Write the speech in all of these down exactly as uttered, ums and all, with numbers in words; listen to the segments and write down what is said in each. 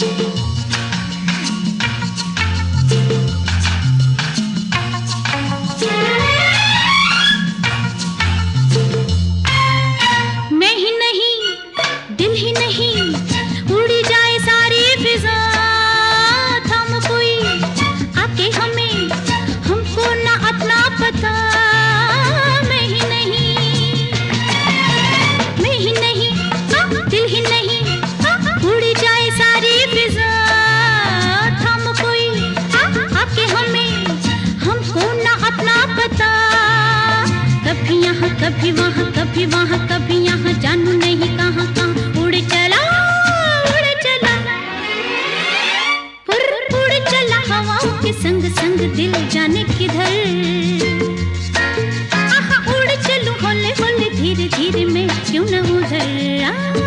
कभी वहाँ कभी वहाँ कभी यहाँ, जानू नहीं कहाँ कहाँ उड़ चला उड़ चला, उड़ उड़ चला हवाओं के संग संग, दिल जाने किधर। आहा उड़ चलूं होले होले धीरे धीरे, मैं क्यों न उधर। आ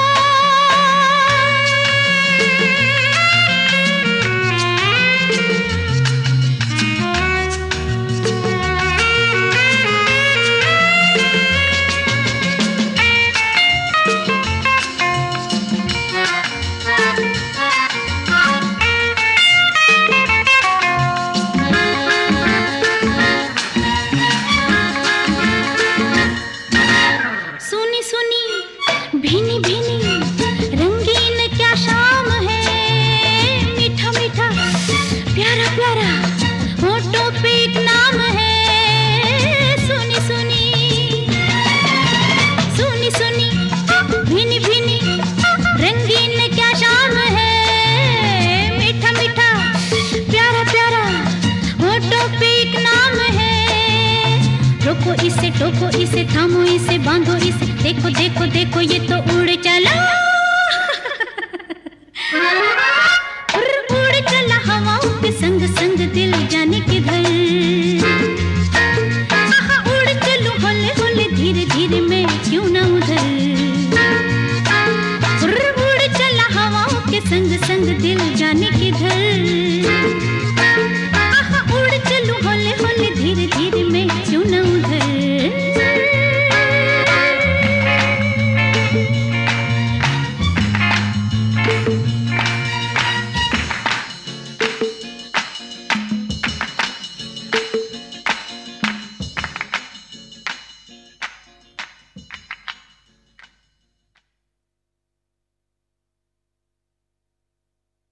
भीनी भीनी रंगीन क्या शाम है, मीठा मीठा प्यारा प्यारा होठों पे एक नाम है। सुनी सुनी सुनी सुनी भीनी भीनी रंगीन क्या शाम है, मीठा मीठा प्यारा प्यारा होठों पे एक नाम है। रोको इसे टोको इसे, थामो इसे बांधो इसे, देखो देखो देखो ये तो उड़ चला उड़ उड़ चला हवाओं के संग संग, दिल जाने किधर। आहा उड़ चलूं होले होले धीरे धीरे, मैं क्यों ना उधर। उड़ उड़ चला हवाओं के संग संग, दिल